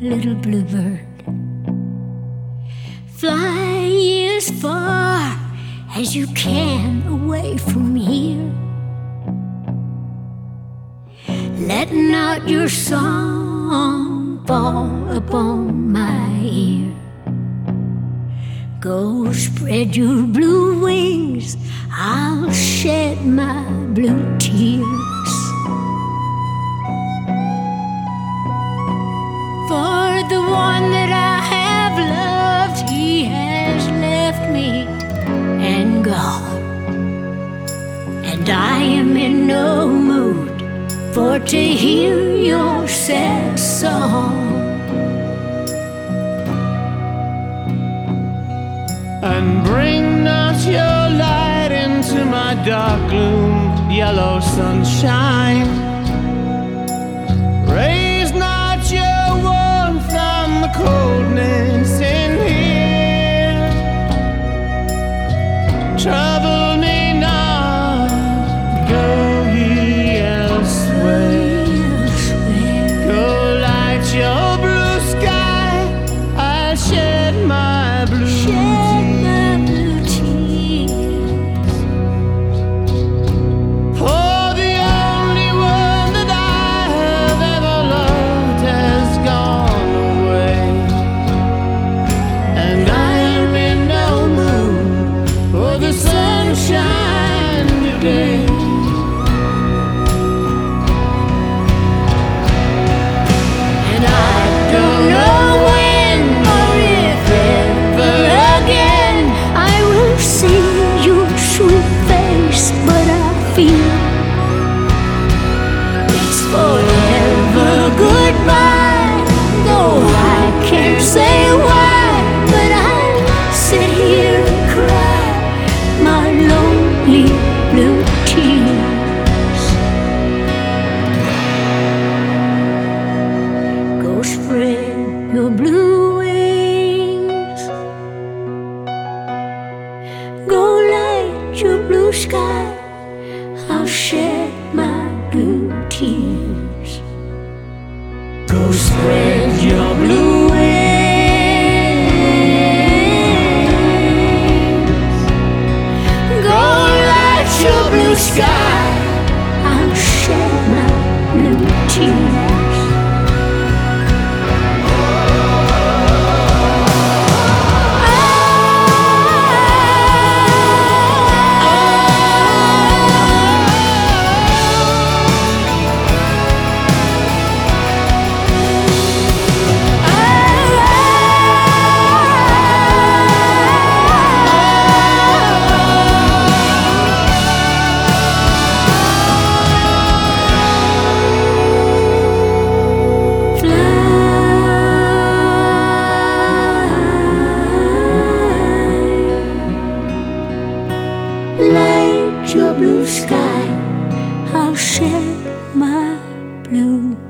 little bluebird. Fly as far as you can away from here. Let not your song fall upon my ear. Go spread your blue wings, I'll shed my blue tears. For the one that I have loved, he has left me and gone. And I am in no mood for to hear your sad song. And bring not your light into my dark gloom, yellow sunshine. Raise not your warmth from the coldness in here. Trouble me not, go ye elsewhere. Go light your blue sky, I'll shed my blue tears. It's forever goodbye, though I can't say why, but I'll sit here and cry my lonely blue tears. Go spread your blue wings, go light your blue sky, I'll shed my blue tears. Go spread your blue wings, go light your blue sky, I'll shed my blue tears. Light your blue sky, I'll shed my blue